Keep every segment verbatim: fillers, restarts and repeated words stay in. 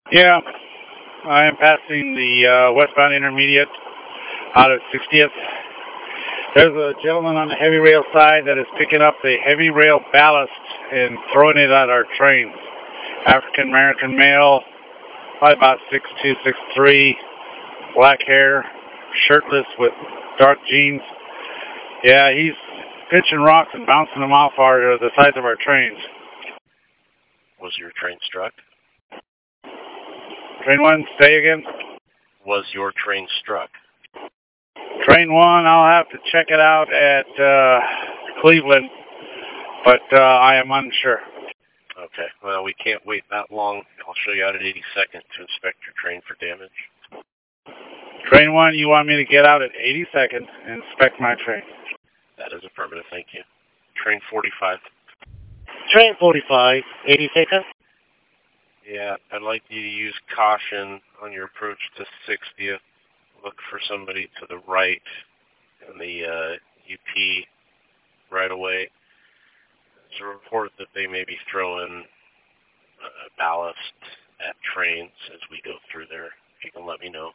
Yeah, I am passing the uh, westbound intermediate out of sixtieth. There's a gentleman on the heavy rail side that is picking up the heavy rail ballast and throwing it at our trains. African American male, probably about six two, six three, black hair, shirtless with dark jeans. Yeah, he's pitching rocks and bouncing them off our uh, the sides of our trains. Was your train struck? Train one, say again. Was your train struck? Train one, I'll have to check it out at uh, Cleveland, but uh, I am unsure. Okay, well, we can't wait that long. I'll show you out at eighty-second to inspect your train for damage. Train one, you want me to get out at eighty-second and inspect my train? That is affirmative, thank you. Train forty-five. Train forty-five, eighty-second. Yeah, I'd like you to use caution on your approach to sixtieth. Look for somebody to the right in the uh, U P right away. There's a report that they may be throwing uh, ballast at trains as we go through there. If you can let me know.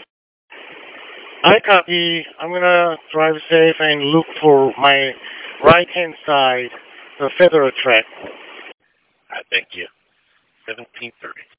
I copy. I'm going to drive safe and look for my right-hand side, the federal track. All right, thank you. seventeen thirty.